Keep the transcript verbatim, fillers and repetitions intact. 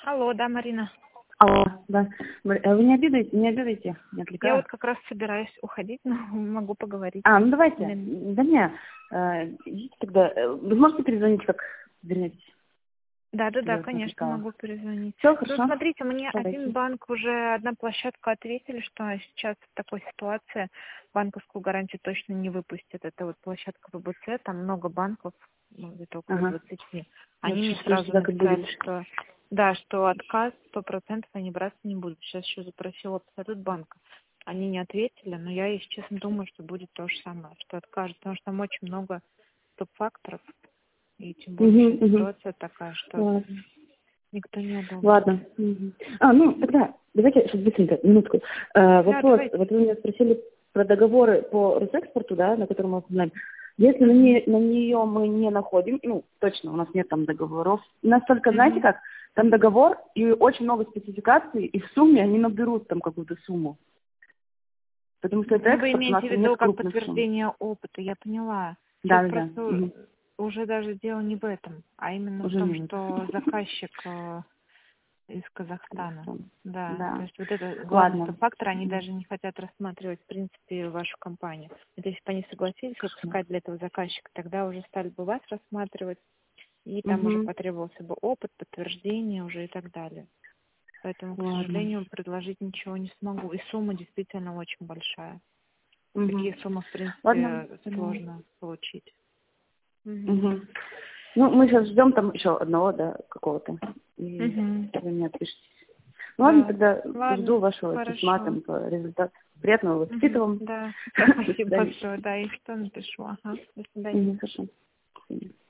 Алло, да, Марина. Алло, да. Вы не обидаете, не обидаете, не Я отвлекаю. вот как раз собираюсь уходить, но могу поговорить. А, ну давайте. М. Да не, э, идите тогда. Э, Вы сможете перезвонить, как вернетесь? Да, да, Чтобы да, я вас не конечно, отвлекала. могу перезвонить. Все, Ну, хорошо. смотрите, мне один Давайте. банк, уже одна площадка ответили, что сейчас в такой ситуации банковскую гарантию точно не выпустят. Это вот площадка вэ бэ цэ, там много банков, ну, где-то около Ага. двадцати. Я Они мне чувствую, сразу что так и будет. написали, что да, что отказ сто процентов они браться не будут. Сейчас еще запросила абсолют банка. Они не ответили, но я, если честно, думаю, что будет то же самое, что откажут, потому что там очень много стоп-факторов, и тем более Угу, сейчас угу. ситуация такая, что Ладно. никто не одобрит. Ладно. Мгм. А, ну тогда давайте сейчас быстренько, минутку. Э, Да, вопрос. давайте. Вот вы меня спросили про договоры по Росэкспорту, да, на котором мы оформляем. Если на, Мгм. не- на нее мы не находим, ну, точно, у нас нет там договоров. У нас только, знаете Мгм. как, там договор и очень много спецификаций, и в сумме они наберут там какую-то сумму. Потому что это Ну, вы экспорт, у нас имеете в там нет виду как крупных сумм. подтверждение опыта, я поняла. Сейчас Да, да, да. просто Мгм. уже даже дело не в этом, а именно в Уже том, нет. что заказчик э, из Казахстана. Казахстан. Да, то Да. есть вот это главный Ладно. стоп-фактор, они Мгм. даже не хотят рассматривать, в принципе, вашу компанию. Это если бы они согласились Хорошо. выпускать для этого заказчика, тогда уже стали бы вас рассматривать, и там уже Угу. потребовался бы опыт, подтверждение уже и так далее. Поэтому, к Ладно. сожалению, предложить ничего не смогу. И сумма действительно очень большая. Угу. Такие суммы, в Ладно. принципе, Поняла. сложно получить. Мгм. Угу. Ну, мы сейчас ждем там еще одного, да, какого-то. И Мгм. вы мне отпишитесь. Ну ладно, Да. тогда жду Ладно, вашего письма хорошо. там по результату. Приятного Мгм. воспитывания. Да. До Спасибо свидания. большое. Да, и что напишу. Ага. До свидания. Мгм, хорошо. До свидания.